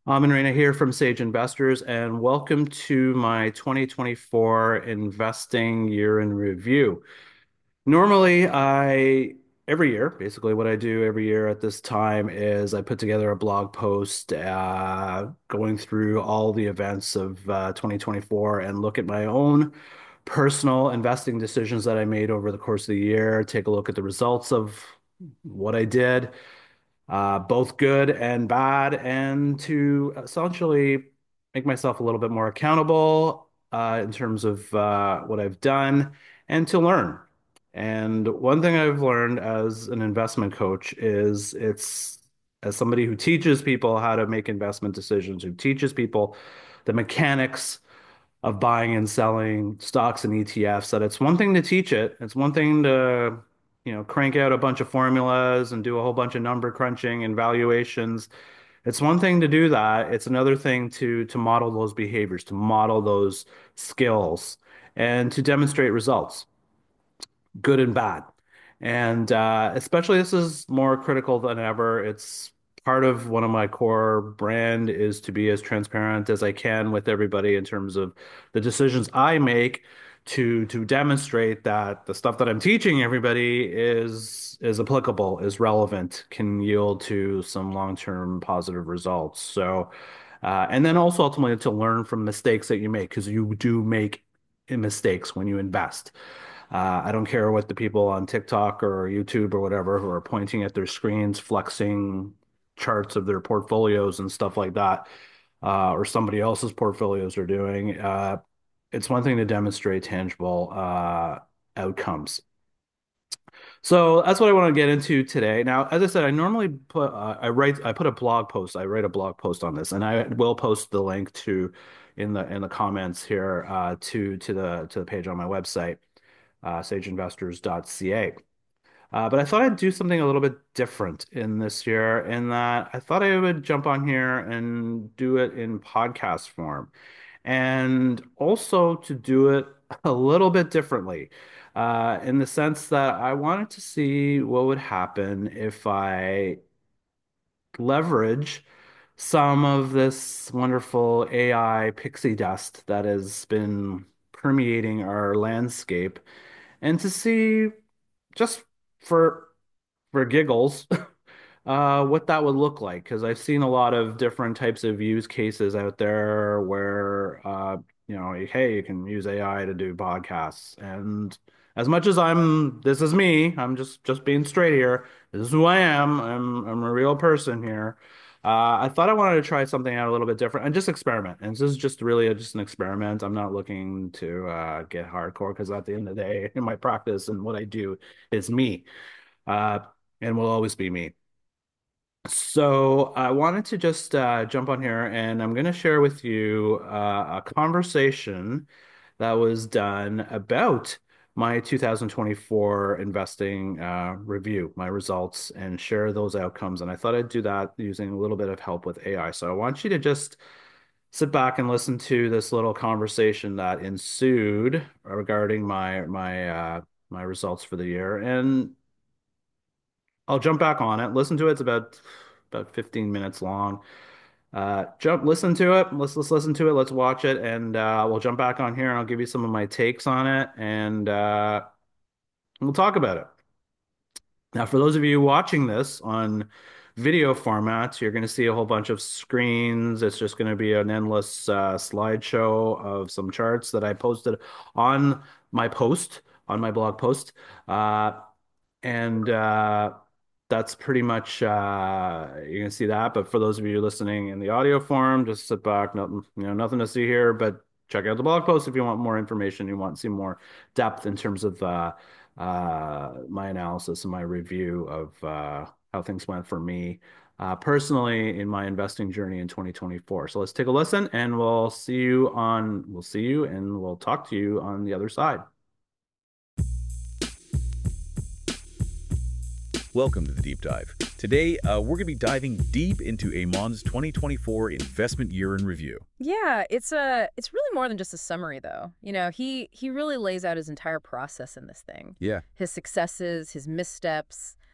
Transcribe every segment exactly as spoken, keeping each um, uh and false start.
Amin Reina here from Sage Investors, and welcome to my twenty twenty-four investing year in review. Normally, I every year, basically what I do every year at this time is I put together a blog post uh, going through all the events of uh, twenty twenty-four and look at my own personal investing decisions that I made over the course of the year, take a look at the results of what I did, uh, both good and bad, and to essentially make myself a little bit more accountable uh, in terms of uh, what I've done and to learn. And one thing I've learned as an investment coach is it's as somebody who teaches people how to make investment decisions, who teaches people the mechanics of buying and selling stocks and E T Fs, that it's one thing to teach it. It's one thing to, you know, crank out a bunch of formulas and do a whole bunch of number crunching and valuations. It's one thing to do that. It's another thing to to model those behaviors, to model those skills, and to demonstrate results, good and bad. And uh, especially this is more critical than ever. It's part of one of my core brand is to be as transparent as I can with everybody in terms of the decisions I make to to demonstrate that the stuff that I'm teaching everybody is is applicable, is relevant, can yield to some long-term positive results. So, uh, and then also ultimately to learn from mistakes that you make because you do make mistakes when you invest. Uh, I don't care what the people on TikTok or YouTube or whatever who are pointing at their screens, flexing charts of their portfolios and stuff like that, uh, or somebody else's portfolios are doing. Uh, it's one thing to demonstrate tangible uh, outcomes. So that's what I want to get into today. Now, as I said, I normally put uh, I write I put a blog post. I write a blog post on this, and I will post the link to in the in the comments here uh, to to the to the page on my website, uh, sage investors dot c a. Uh, but I thought I'd do something a little bit different in this year, in that I thought I would jump on here and do it in podcast form, and also to do it a little bit differently, uh, in the sense that I wanted to see what would happen if I leverage some of this wonderful A I pixie dust that has been permeating our landscape, and to see just for for giggles, uh, what that would look like. Because I've seen a lot of different types of use cases out there where, uh, you know, hey, you can use A I to do podcasts. And as much as I'm, this is me, I'm just just being straight here. This is who I am. I'm I'm a real person here. Uh, I thought I wanted to try something out a little bit different and just experiment. And this is just really a, just an experiment. I'm not looking to uh, get hardcore because at the end of the day, in my practice and what I do is me, uh, and will always be me. So I wanted to just uh, jump on here, and I'm going to share with you uh, a conversation that was done about my two thousand twenty-four investing uh, review, my results, and share those outcomes. And I thought I'd do that using a little bit of help with A I. So I want you to just sit back and listen to this little conversation that ensued regarding my my uh, my results for the year, and I'll jump back on it. Listen to it. It's about about fifteen minutes long. Uh, jump, listen to it. Let's let's listen to it. Let's watch it, and uh, we'll jump back on here, and I'll give you some of my takes on it, and uh, we'll talk about it. Now, for those of you watching this on video format, you're going to see a whole bunch of screens. It's just going to be an endless uh, slideshow of some charts that I posted on my post, on my blog post. Uh, and uh, that's pretty much uh, you can see that. But for those of you listening in the audio form, just sit back. Nothing, you know, nothing to see here. But check out the blog post if you want more information. You want to see more depth in terms of uh, uh, my analysis and my review of uh, how things went for me uh, personally in my investing journey in twenty twenty-four. So let's take a listen, and we'll see you on. We'll see you, and we'll talk to you on the other side. Welcome to the Deep Dive. Today, uh, we're going to be diving deep into Amon's twenty twenty-four investment year in review. Yeah, it's a it's really more than just a summary though. You know, he he really lays out his entire process in this thing. Yeah. His successes, his missteps,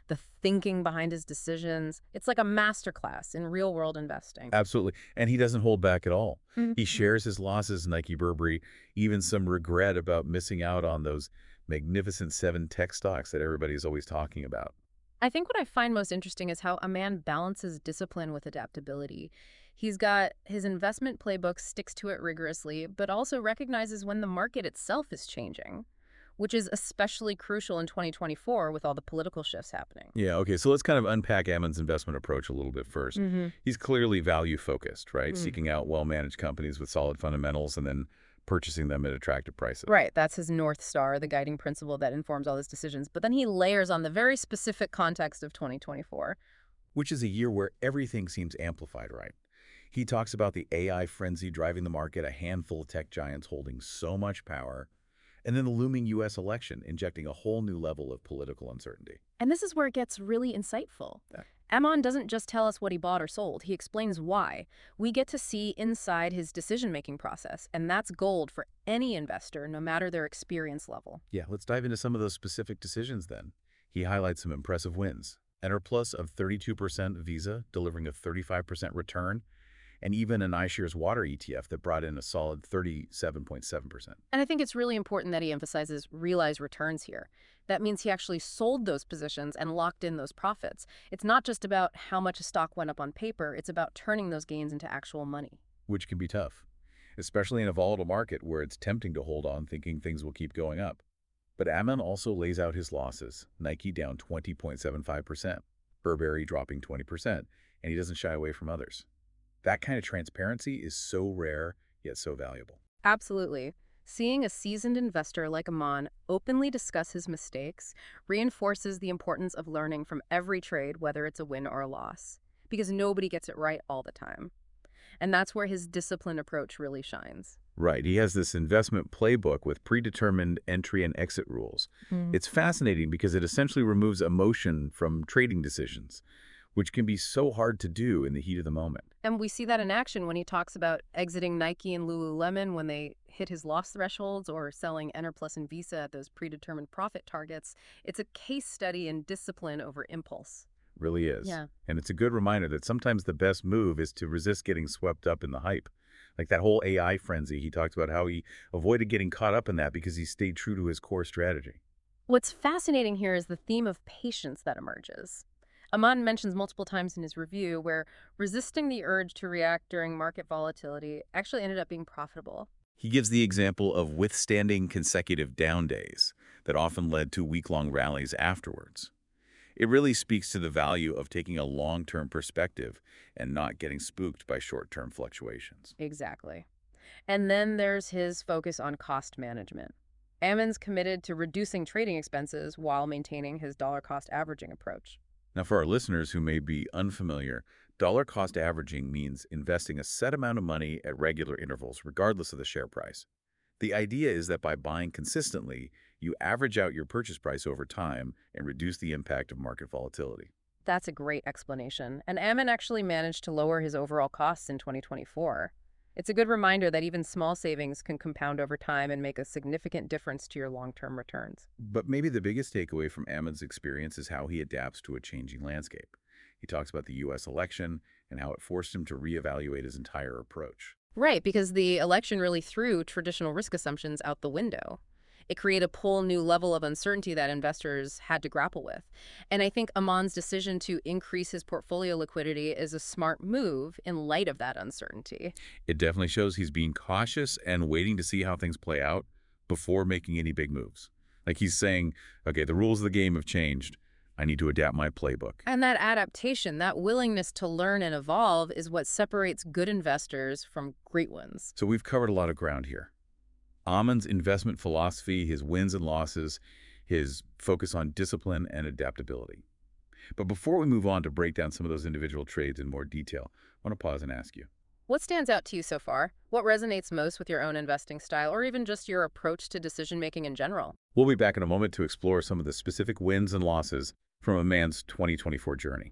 the thinking behind his decisions. It's like a masterclass in real-world investing. Absolutely. And he doesn't hold back at all. Mhm. He shares his losses, Nike Burberry, even some regret about missing out on those magnificent seven tech stocks that everybody's always talking about. I think what I find most interesting is how a man balances discipline with adaptability. He's got his investment playbook, sticks to it rigorously, but also recognizes when the market itself is changing, which is especially crucial in twenty twenty-four with all the political shifts happening. Yeah, okay, so let's kind of unpack Ammon's investment approach a little bit first. Mm-hmm. He's clearly value-focused, right? Mm. Seeking out well-managed companies with solid fundamentals and then purchasing them at attractive prices. Right, that's his North Star, the guiding principle that informs all his decisions. But then he layers on the very specific context of twenty twenty-four. Which is a year where everything seems amplified, right? He talks about the A I frenzy driving the market, a handful of tech giants holding so much power, and then the looming U S election injecting a whole new level of political uncertainty. And this is where it gets really insightful. Yeah. Ammon doesn't just tell us what he bought or sold, he explains why. We get to see inside his decision-making process, and that's gold for any investor, no matter their experience level. Yeah, let's dive into some of those specific decisions then. He highlights some impressive wins. Enterplus of thirty-two percent Visa, delivering a thirty-five percent return, and even an iShares Water E T F that brought in a solid thirty-seven point seven percent. And I think it's really important that he emphasizes realized returns here. That means he actually sold those positions and locked in those profits. It's not just about how much a stock went up on paper, it's about turning those gains into actual money. Which can be tough, especially in a volatile market where it's tempting to hold on thinking things will keep going up. But Ammon also lays out his losses. Nike down twenty point seven five percent, Burberry dropping twenty percent, and he doesn't shy away from others. That kind of transparency is so rare, yet so valuable. Absolutely. Seeing a seasoned investor like Ammon openly discuss his mistakes reinforces the importance of learning from every trade, whether it's a win or a loss, because nobody gets it right all the time. And that's where his disciplined approach really shines. Right. He has this investment playbook with predetermined entry and exit rules. Mm. It's fascinating because it essentially removes emotion from trading decisions, which can be so hard to do in the heat of the moment. And we see that in action when he talks about exiting Nike and Lululemon when they hit his loss thresholds, or selling Enterplus and Visa at those predetermined profit targets. It's a case study in discipline over impulse. Really is. Yeah. And it's a good reminder that sometimes the best move is to resist getting swept up in the hype. Like that whole A I frenzy, he talks about how he avoided getting caught up in that because he stayed true to his core strategy. What's fascinating here is the theme of patience that emerges. Ammon mentions multiple times in his review where resisting the urge to react during market volatility actually ended up being profitable. He gives the example of withstanding consecutive down days that often led to week-long rallies afterwards. It really speaks to the value of taking a long-term perspective and not getting spooked by short-term fluctuations. Exactly. And then there's his focus on cost management. Ammon's committed to reducing trading expenses while maintaining his dollar cost averaging approach. Now, for our listeners who may be unfamiliar, dollar cost averaging means investing a set amount of money at regular intervals, regardless of the share price. The idea is that by buying consistently, you average out your purchase price over time and reduce the impact of market volatility. That's a great explanation. And Ammon actually managed to lower his overall costs in twenty twenty-four. It's a good reminder that even small savings can compound over time and make a significant difference to your long-term returns. But maybe the biggest takeaway from Ammon's experience is how he adapts to a changing landscape. He talks about the U S election and how it forced him to reevaluate his entire approach. Right, because the election really threw traditional risk assumptions out the window. It created a whole new level of uncertainty that investors had to grapple with. And I think Ammon's decision to increase his portfolio liquidity is a smart move in light of that uncertainty. It definitely shows he's being cautious and waiting to see how things play out before making any big moves. Like he's saying, okay, the rules of the game have changed. I need to adapt my playbook. And that adaptation, that willingness to learn and evolve is what separates good investors from great ones. So we've covered a lot of ground here. Ammon's investment philosophy, his wins and losses, his focus on discipline and adaptability. But before we move on to break down some of those individual trades in more detail, I want to pause and ask you. What stands out to you so far? What resonates most with your own investing style, or even just your approach to decision-making in general? We'll be back in a moment to explore some of the specific wins and losses from a man's twenty twenty-four journey.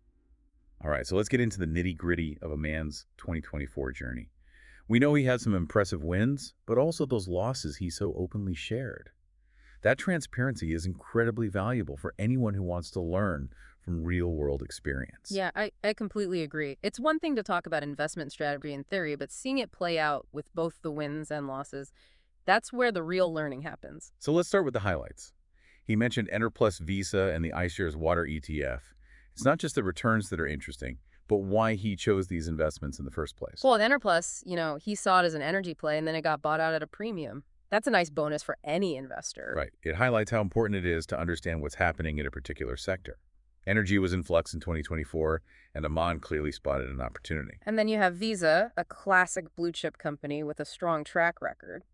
All right, so let's get into the nitty-gritty of a man's twenty twenty-four journey. We know he had some impressive wins, but also those losses he so openly shared. That transparency is incredibly valuable for anyone who wants to learn from real-world experience. Yeah, I, I completely agree. It's one thing to talk about investment strategy in theory, but seeing it play out with both the wins and losses, that's where the real learning happens. So let's start with the highlights. He mentioned Enerplus Visa and the iShares Water E T F. It's not just the returns that are interesting, but why he chose these investments in the first place. Well, with Enerplus, you know, he saw it as an energy play and then it got bought out at a premium. That's a nice bonus for any investor. Right. It highlights how important it is to understand what's happening in a particular sector. Energy was in flux in twenty twenty-four, and Aman clearly spotted an opportunity. And then you have Visa, a classic blue chip company with a strong track record.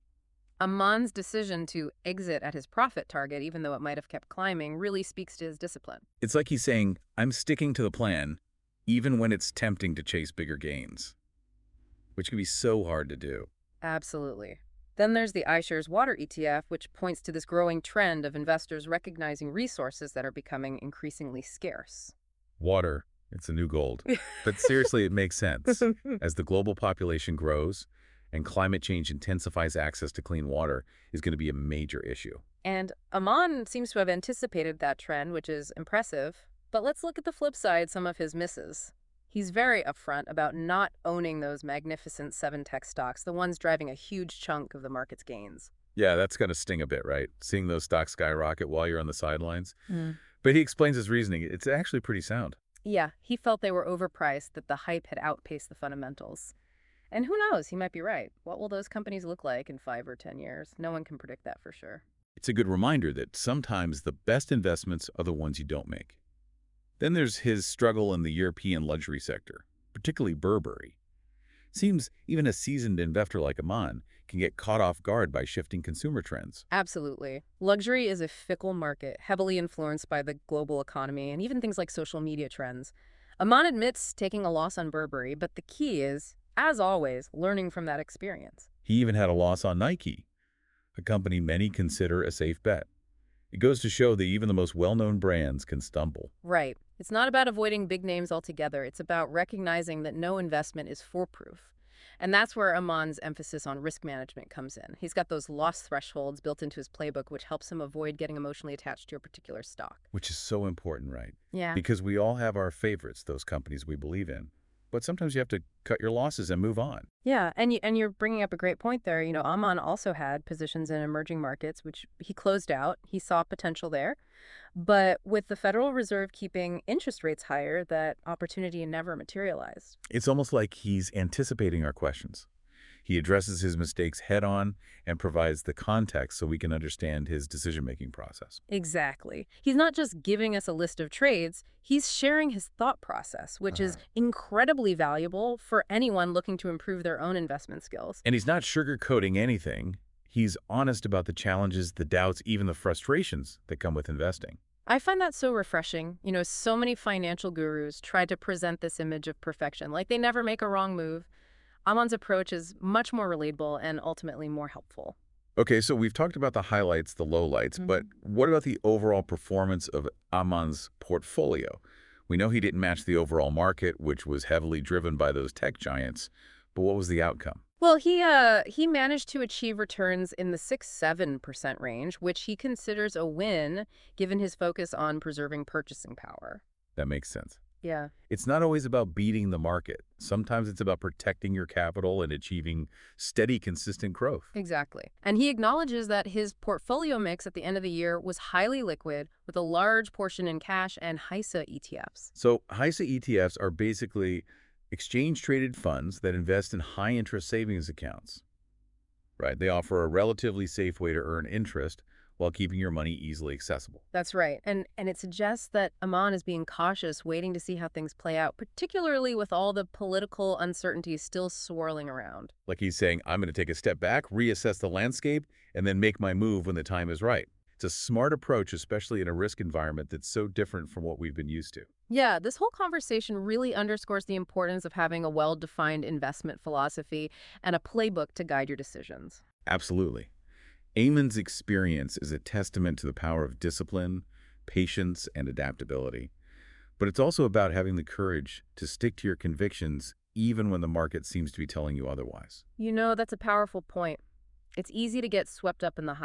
Aman's decision to exit at his profit target, even though it might have kept climbing, really speaks to his discipline. It's like he's saying, I'm sticking to the plan, even when it's tempting to chase bigger gains, which can be so hard to do. Absolutely. Then there's the iShares Water E T F, which points to this growing trend of investors recognizing resources that are becoming increasingly scarce. Water, it's a new gold. But seriously, it makes sense. As the global population grows and climate change intensifies, access to clean water is going to be a major issue. And Aman seems to have anticipated that trend, which is impressive. But let's look at the flip side, some of his misses. He's very upfront about not owning those magnificent seven tech stocks, the ones driving a huge chunk of the market's gains. Yeah, that's going to sting a bit, right? Seeing those stocks skyrocket while you're on the sidelines. Mm. But he explains his reasoning. It's actually pretty sound. Yeah, he felt they were overpriced, that the hype had outpaced the fundamentals. And who knows, he might be right. What will those companies look like in five or ten years? No one can predict that for sure. It's a good reminder that sometimes the best investments are the ones you don't make. Then there's his struggle in the European luxury sector, particularly Burberry. Seems even a seasoned investor like Aman can get caught off guard by shifting consumer trends. Absolutely. Luxury is a fickle market, heavily influenced by the global economy and even things like social media trends. Aman admits taking a loss on Burberry, but the key is, as always, learning from that experience. He even had a loss on Nike, a company many consider a safe bet. It goes to show that even the most well-known brands can stumble. Right. It's not about avoiding big names altogether. It's about recognizing that no investment is foolproof. And that's where Aman's emphasis on risk management comes in. He's got those loss thresholds built into his playbook, which helps him avoid getting emotionally attached to a particular stock. Which is so important, right? Yeah. Because we all have our favorites, those companies we believe in. But sometimes you have to cut your losses and move on. Yeah, and you, and you're bringing up a great point there. You know, Aman also had positions in emerging markets, which he closed out. He saw potential there. But with the Federal Reserve keeping interest rates higher, that opportunity never materialized. It's almost like he's anticipating our questions. He addresses his mistakes head on and provides the context so we can understand his decision-making process. Exactly. He's not just giving us a list of trades, he's sharing his thought process, which Uh-huh. is incredibly valuable for anyone looking to improve their own investment skills. And he's not sugarcoating anything. He's honest about the challenges, the doubts, even the frustrations that come with investing. I find that so refreshing. You know, so many financial gurus try to present this image of perfection, like they never make a wrong move. Aman's approach is much more relatable and ultimately more helpful. Okay, so we've talked about the highlights, the lowlights, Mhm. but what about the overall performance of Aman's portfolio? We know he didn't match the overall market, which was heavily driven by those tech giants, but what was the outcome? Well, he uh he managed to achieve returns in the six to seven percent range, which he considers a win given his focus on preserving purchasing power. That makes sense. Yeah. It's not always about beating the market. Sometimes it's about protecting your capital and achieving steady, consistent growth. Exactly. And he acknowledges that his portfolio mix at the end of the year was highly liquid, with a large portion in cash and H I S A E T Fs. So H I S A E T Fs are basically exchange-traded funds that invest in high-interest savings accounts. Right? They offer a relatively safe way to earn interest while keeping your money easily accessible. That's right. And and it suggests that Aman is being cautious, waiting to see how things play out, particularly with all the political uncertainty still swirling around. Like he's saying, I'm going to take a step back, reassess the landscape, and then make my move when the time is right. It's a smart approach, especially in a risk environment that's so different from what we've been used to. Yeah, this whole conversation really underscores the importance of having a well-defined investment philosophy and a playbook to guide your decisions. Absolutely. Aman's experience is a testament to the power of discipline, patience, and adaptability. But it's also about having the courage to stick to your convictions even when the market seems to be telling you otherwise. You know, that's a powerful point. It's easy to get swept up in the hype,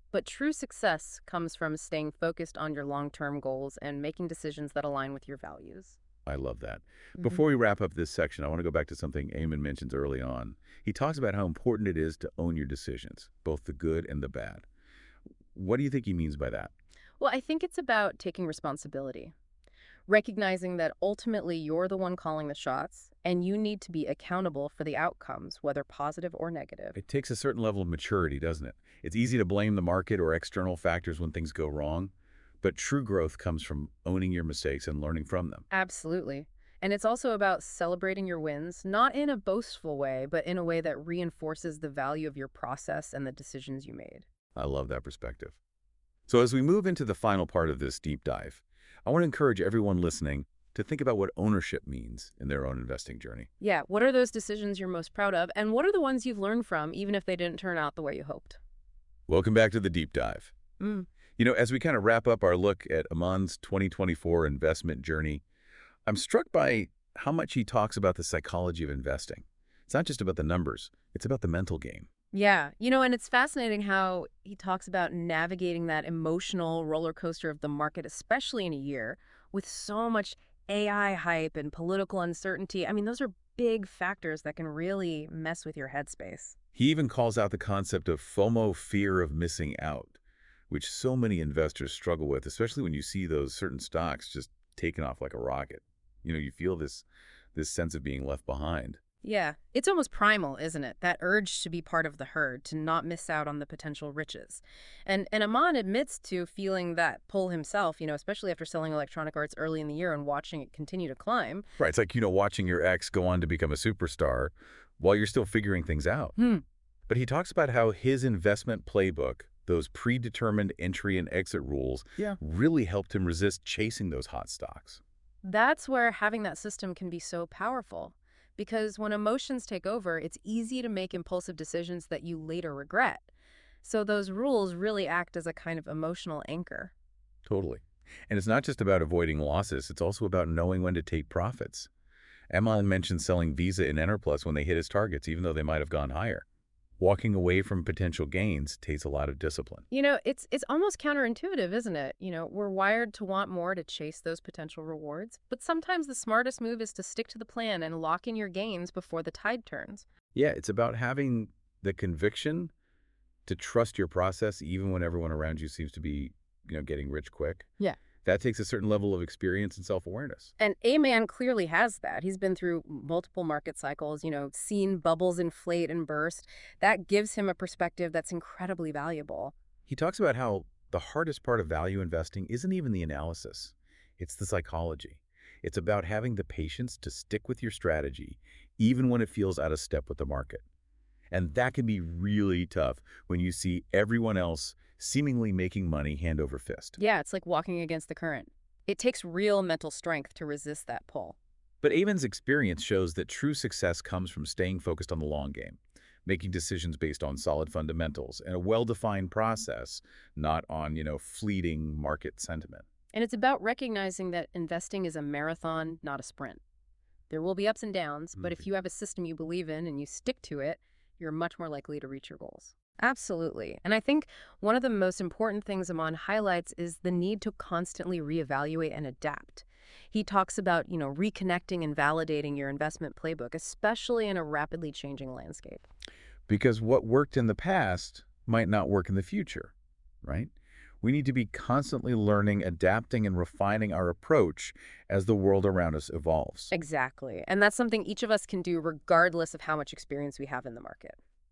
But true success comes from staying focused on your long-term goals and making decisions that align with your values. I love that. Hmm. Before we wrap up this section, I want to go back to something Eamon mentions early on. He talks about how important it is to own your decisions, both the good and the bad. What do you think he means by that? Well, I think it's about taking responsibility, recognizing that ultimately you're the one calling the shots and you need to be accountable for the outcomes, whether positive or negative. It takes a certain level of maturity, doesn't it? It's easy to blame the market or external factors when things go wrong, but true growth comes from owning your mistakes and learning from them. Absolutely. And it's also about celebrating your wins, not in a boastful way, but in a way that reinforces the value of your process and the decisions you made. I love that perspective. So as we move into the final part of this deep dive, I want to encourage everyone listening to think about what ownership means in their own investing journey. Yeah, what are those decisions you're most proud of, and what are the ones you've learned from, even if they didn't turn out the way you hoped? Welcome back to the deep dive. Mm. You know, as we kind of wrap up our look at Aman's twenty twenty-four investment journey, I'm struck by how much he talks about the psychology of investing. It's not just about the numbers, it's about the mental game. Yeah, you know, and it's fascinating how he talks about navigating that emotional roller coaster of the market, especially in a year with so much A I hype and political uncertainty. I mean, those are big factors that can really mess with your headspace. He even calls out the concept of FOMO, fear of missing out, which so many investors struggle with, especially when you see those certain stocks just taking off like a rocket. You know, you feel this this sense of being left behind. Yeah, it's almost primal, isn't it? That urge to be part of the herd, to not miss out on the potential riches. And and Aman admits to feeling that pull himself, you know, especially after selling Electronic Arts early in the year and watching it continue to climb. Right, it's like, you know, watching your ex go on to become a superstar while you're still figuring things out. Hmm. But he talks about how his investment playbook, those predetermined entry and exit rules, Yeah. really helped him resist chasing those hot stocks. That's where having that system can be so powerful. Because when emotions take over, it's easy to make impulsive decisions that you later regret. So those rules really act as a kind of emotional anchor. Totally. And it's not just about avoiding losses, it's also about knowing when to take profits. Emon mentioned selling Visa and Enerplus when they hit his targets, even though they might have gone higher. Walking away from potential gains takes a lot of discipline. You know, it's it's almost counterintuitive, isn't it? You know, we're wired to want more to chase those potential rewards, but sometimes the smartest move is to stick to the plan and lock in your gains before the tide turns. Yeah, it's about having the conviction to trust your process even when everyone around you seems to be, you know, getting rich quick. Yeah. That takes a certain level of experience and self-awareness. And A-Man clearly has that. He's been through multiple market cycles, you know, seen bubbles inflate and burst. That gives him a perspective that's incredibly valuable. He talks about how the hardest part of value investing isn't even the analysis. It's the psychology. It's about having the patience to stick with your strategy, even when it feels out of step with the market. And that can be really tough when you see everyone else seemingly making money hand over fist. Yeah, it's like walking against the current. It takes real mental strength to resist that pull. But Amon's experience shows that true success comes from staying focused on the long game, making decisions based on solid fundamentals and a well-defined process, not on, you know, fleeting market sentiment. And it's about recognizing that investing is a marathon, not a sprint. There will be ups and downs, but if you have a system you believe in and you stick to it, you're much more likely to reach your goals. Absolutely. And I think one of the most important things Aman highlights is the need to constantly reevaluate and adapt. He talks about, you know, reconnecting and validating your investment playbook, especially in a rapidly changing landscape. Because what worked in the past might not work in the future, right? We need to be constantly learning, adapting, and refining our approach as the world around us evolves. Exactly. And that's something each of us can do regardless of how much experience we have in the market.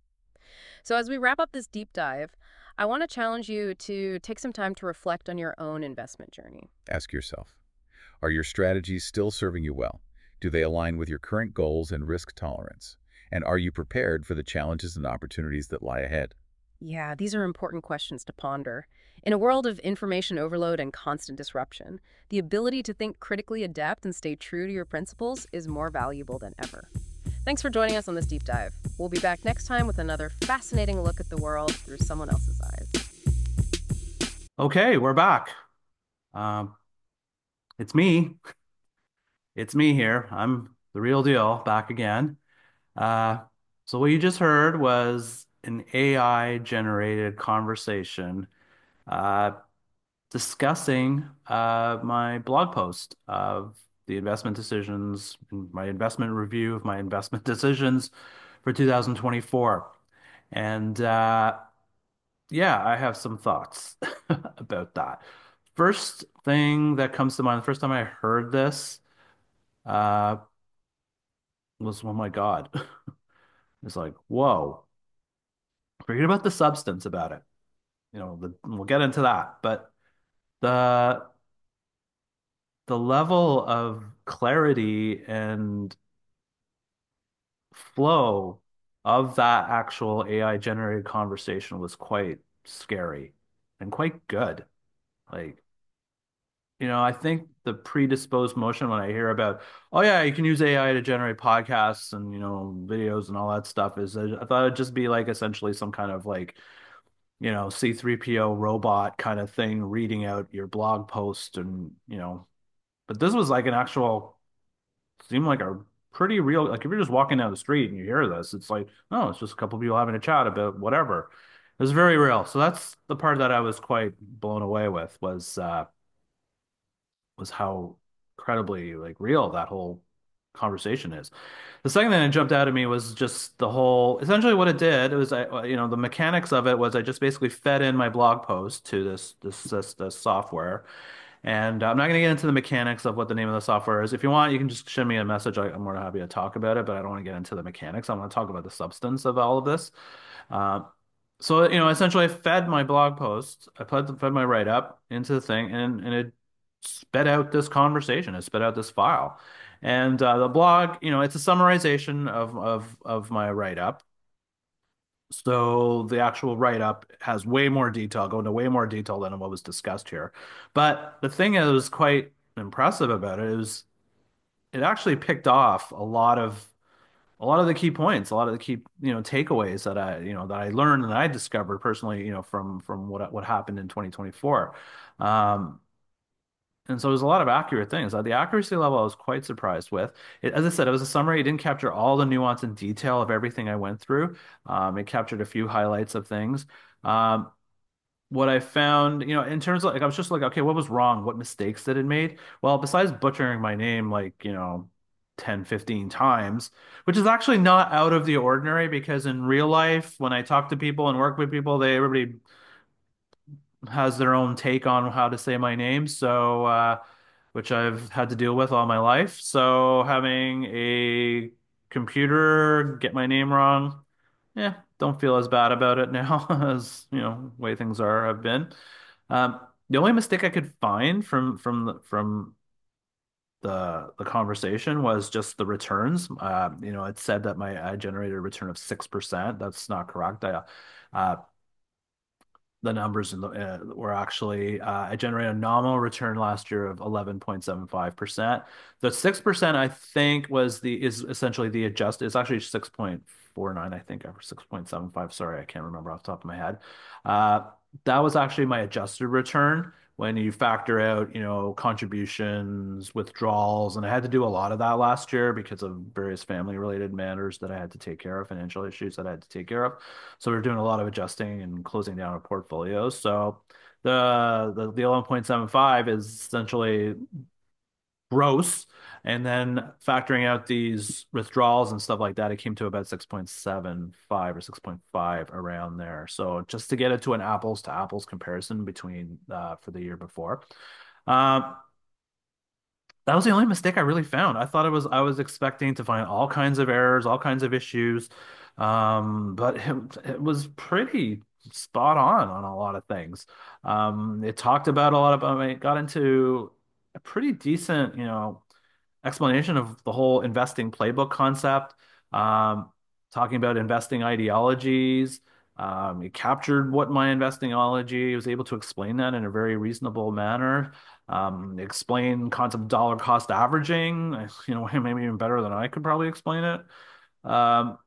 So as we wrap up this deep dive, I want to challenge you to take some time to reflect on your own investment journey. Ask yourself, are your strategies still serving you well? Do they align with your current goals and risk tolerance? And are you prepared for the challenges and opportunities that lie ahead? Yeah, these are important questions to ponder. In a world of information overload and constant disruption, the ability to think critically, adapt, and stay true to your principles is more valuable than ever. Thanks for joining us on this deep dive. We'll be back next time with another fascinating look at the world through someone else's eyes. Okay, we're back. Um, it's me. It's me here. I'm the real deal, back again. Uh, so what you just heard was an A I generated conversation uh, discussing uh, my blog post of the investment decisions, my investment review of my investment decisions for two thousand twenty-four. And uh, yeah, I have some thoughts about that. First thing that comes to mind, the first time I heard this uh, was, oh my God. It's like, whoa, forget about the substance about it. You know, the, we'll get into that. But the the level of clarity and flow of that actual A I generated conversation was quite scary and quite good. Like, you know, I think the predisposed motion when I hear about, oh yeah, you can use A I to generate podcasts and, you know, videos and all that stuff is I thought it'd just be like essentially some kind of like, you know, C three P O robot kind of thing reading out your blog post and, you know, but this was like an actual seemed like a pretty real, like if you're just walking down the street and you hear this, it's like, oh, it's just a couple of people having a chat about whatever. It was very real. So that's the part that I was quite blown away with was uh was how incredibly like real that whole conversation is. The second thing that jumped out at me was just the whole, essentially what it did, it was, I, you know, the mechanics of it was I just basically fed in my blog post to this, this, this, this software. And I'm not going to get into the mechanics of what the name of the software is. If you want, you can just send me a message. I, I'm more than happy to talk about it, but I don't want to get into the mechanics. I want to talk about the substance of all of this. Uh, so, you know, essentially I fed my blog post, I fed, fed my write-up into the thing, and, and it spit out this conversation. It spit out this file. And uh, the blog, you know, it's a summarization of, of, of my write-up. So the actual write-up has way more detail, go into way more detail than what was discussed here. But the thing that was quite impressive about it is it actually picked off a lot of a lot of the key points, a lot of the key, you know, takeaways that I, you know, that I learned and I discovered personally, you know, from from what what happened in twenty twenty-four. Um, and so there's a lot of accurate things. Uh, the accuracy level I was quite surprised with. It, as I said, it was a summary. It didn't capture all the nuance and detail of everything I went through. Um, it captured a few highlights of things. Um, what I found, you know, in terms of like, I was just like, okay, what was wrong? What mistakes did it made? Well, besides butchering my name like, you know, ten, fifteen times, which is actually not out of the ordinary because in real life, when I talk to people and work with people, they everybody has their own take on how to say my name. So, uh, which I've had to deal with all my life. So having a computer get my name wrong, yeah, don't feel as bad about it now as, you know, way things are have been. Um, the only mistake I could find from from the, from the the conversation was just the returns. Uh, you know, it said that my I generated a return of six percent. That's not correct. I uh, the numbers in the, uh, were actually uh, I generated a nominal return last year of eleven point seven five percent. The six percent I think was the is essentially the adjusted. It's actually six point four nine, I think, or six point seven five. Sorry, I can't remember off the top of my head. Uh, that was actually my adjusted return when you factor out, you know, contributions, withdrawals, and I had to do a lot of that last year because of various family related matters that I had to take care of, financial issues that I had to take care of. So we are doing a lot of adjusting and closing down our portfolios. So the the, the eleven point seven five is essentially gross. And then factoring out these withdrawals and stuff like that, it came to about six point seven five or six point five around there. So just to get it to an apples to apples comparison between uh, for the year before. Um, that was the only mistake I really found. I thought it was I was expecting to find all kinds of errors, all kinds of issues, um, but it, it was pretty spot on on a lot of things. Um, it talked about a lot about it got into a pretty decent, you know, explanation of the whole investing playbook concept, um, talking about investing ideologies. Um, it captured what my investing ideology was able to explain that in a very reasonable manner. Um, explain concept of dollar cost averaging, you know, maybe even better than I could probably explain it. Um,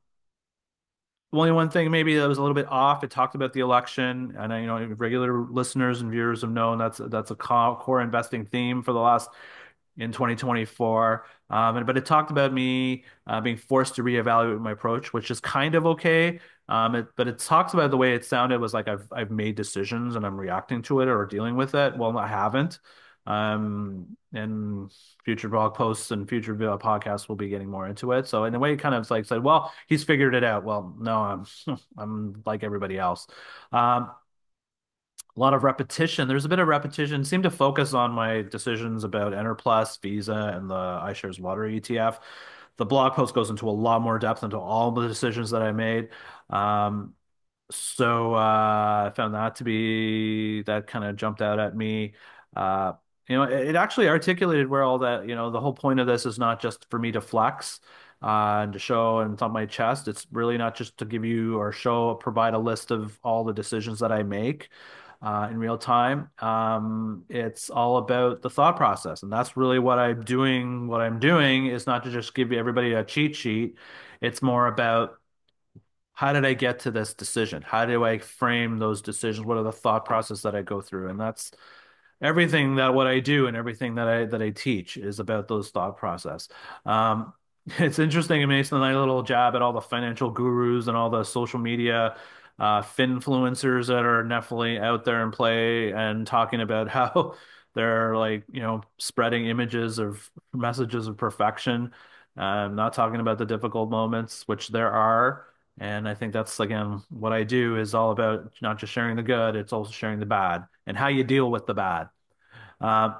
only one thing maybe that was a little bit off. It talked about the election, and I, you know, regular listeners and viewers have known that's that's a core investing theme for the last in twenty twenty-four. Um, and, but it talked about me uh, being forced to reevaluate my approach, which is kind of okay. Um, it, but it talks about the way it sounded was like I've I've made decisions and I'm reacting to it or dealing with it. Well, I haven't. Um, and future blog posts and future video podcasts will be getting more into it. So in a way, it kind of like said, well, he's figured it out. Well, no, I'm I'm like everybody else. Um, a lot of repetition. There's a bit of repetition. Seem to focus on my decisions about Enerplus, Visa, and the iShares Water E T F. The blog post goes into a lot more depth into all the decisions that I made. Um, so uh, I found that to be that kind of jumped out at me. Uh, you know, it, it actually articulated where all that, you know, the whole point of this is not just for me to flex uh, and to show and it's on my chest. It's really not just to give you or show, provide a list of all the decisions that I make uh, in real time. Um, it's all about the thought process, and that's really what I'm doing. What I'm doing is not to just give everybody a cheat sheet. It's more about how did I get to this decision? How do I frame those decisions? What are the thought process that I go through? And that's everything that what I do and everything that I that I teach is about those thought process. Um, it's interesting. It makes a nice little jab at all the financial gurus and all the social media uh, finfluencers that are definitely out there and play and talking about how they're like, you know, spreading images of messages of perfection. Um, not talking about the difficult moments, which there are. And I think that's again what I do is all about not just sharing the good, it's also sharing the bad and how you deal with the bad. Uh,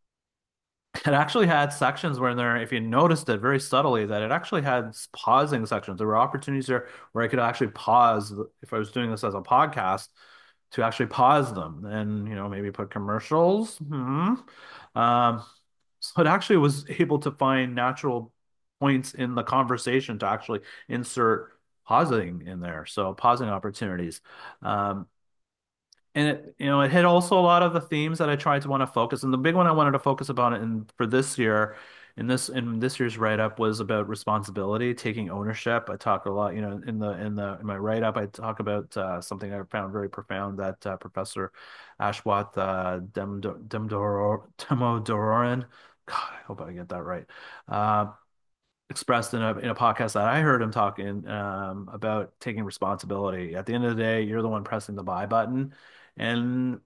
it actually had sections where there, if you noticed it very subtly, that it actually had pausing sections. There were opportunities there where I could actually pause if I was doing this as a podcast to actually pause them and, you know, maybe put commercials. Hmm. Um, so it actually was able to find natural points in the conversation to actually insert pausing in there. So pausing opportunities. Um, and it, you know, it hit also a lot of the themes that I tried to want to focus. And the big one I wanted to focus upon in for this year, in this in this year's write-up was about responsibility, taking ownership. I talk a lot, you know, in the in the in my write-up, I talk about uh, something I found very profound that uh, Professor Ashwath uh, Demdo- Demdoro Demodororan, God, I hope I get that right. Uh, expressed in a in a podcast that I heard him talking um, about taking responsibility. At the end of the day, you're the one pressing the buy button, and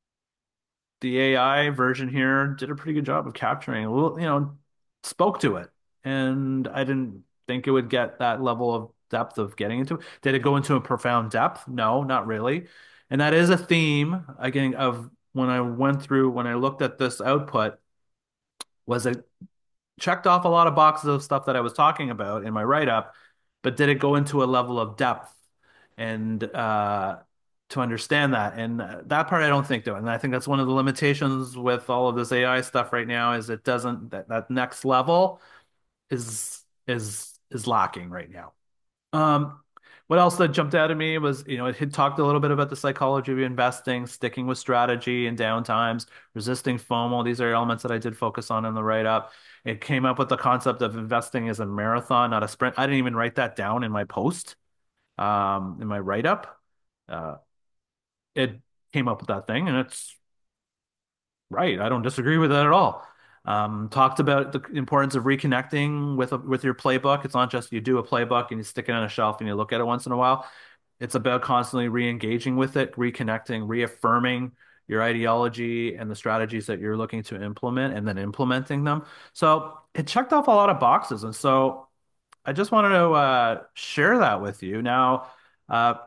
the A I version here did a pretty good job of capturing, a little, you know, spoke to it, and I didn't think it would get that level of depth of getting into it. Did it go into a profound depth? No, not really, and that is a theme again of when I went through when I looked at this output. Was it checked off a lot of boxes of stuff that I was talking about in my write-up, but did it go into a level of depth and uh, to understand that? And uh, that part I don't think do. And I think that's one of the limitations with all of this A I stuff right now is it doesn't that, that next level is is is lacking right now. Um, what else that jumped out at me was, you know, it had talked a little bit about the psychology of investing, sticking with strategy and downtimes, resisting FOMO. These are elements that I did focus on in the write-up. It came up with the concept of investing as a marathon, not a sprint. I didn't even write that down in my post, um, in my write-up. Uh, it came up with that thing, and it's right. I don't disagree with that at all. Um, talked about the importance of reconnecting with with your playbook. It's not just you do a playbook and you stick it on a shelf and you look at it once in a while. It's about constantly re-engaging with it, reconnecting, reaffirming your ideology and the strategies that you're looking to implement and then implementing them. So it checked off a lot of boxes. And so I just wanted to uh, share that with you. Now, uh,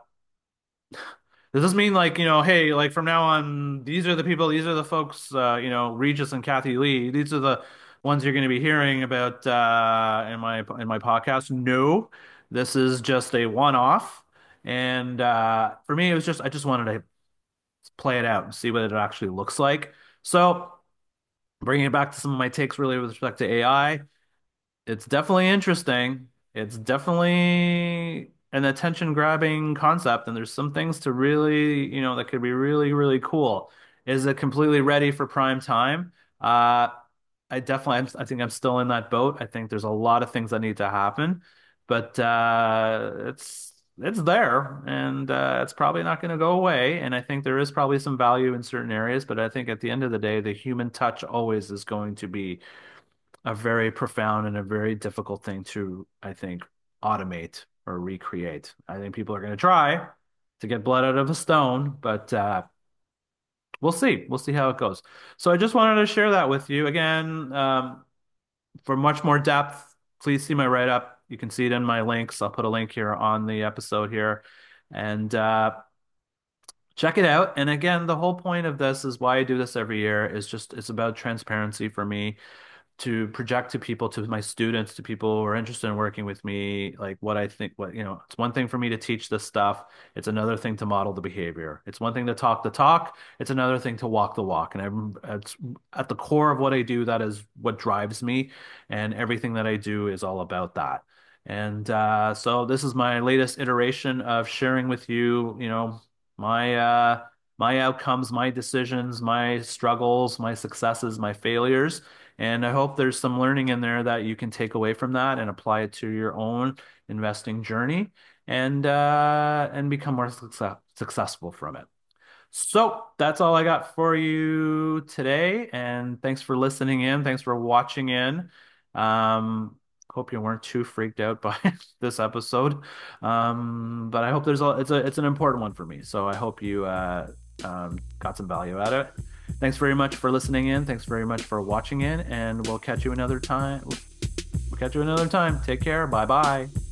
does this mean like, you know, hey, like from now on, these are the people, these are the folks, uh, you know, Regis and Kathy Lee, these are the ones you're going to be hearing about uh, in my in my podcast? No, this is just a one-off. And uh, for me, it was just I just wanted to play it out and see what it actually looks like. So bringing it back to some of my takes really with respect to A I, it's definitely interesting. It's definitely an attention grabbing concept, and there's some things to really, you know, that could be really, really cool. Is it completely ready for prime time? Uh, I definitely, I'm, I think I'm still in that boat. I think there's a lot of things that need to happen, but uh, it's it's there, and uh, it's probably not going to go away. And I think there is probably some value in certain areas, but I think at the end of the day, the human touch always is going to be a very profound and a very difficult thing to, I think, automate or recreate. I think people are going to try to get blood out of a stone, but uh, we'll see. We'll see how it goes. So I just wanted to share that with you. Again, um, for much more depth, please see my write-up. You can see it in my links. I'll put a link here on the episode here. And uh, check it out. And again, the whole point of this is why I do this every year is just it's about transparency for me to project to people, to my students, to people who are interested in working with me, like what I think, what, you know, it's one thing for me to teach this stuff. It's another thing to model the behavior. It's one thing to talk the talk. It's another thing to walk the walk. And I'm, it's at the core of what I do. That is what drives me. And everything that I do is all about that. And uh, so this is my latest iteration of sharing with you, you know, my, uh, my outcomes, my decisions, my struggles, my successes, my failures. And I hope there's some learning in there that you can take away from that and apply it to your own investing journey and uh, and become more success successful from it. So that's all I got for you today. And thanks for listening in. Thanks for watching in. Um, hope you weren't too freaked out by this episode. Um, but I hope there's a it's a it's an important one for me. So I hope you uh, um, got some value out of it. Thanks very much for listening in. Thanks very much for watching in, and we'll catch you another time. We'll catch you another time. Take care. Bye bye.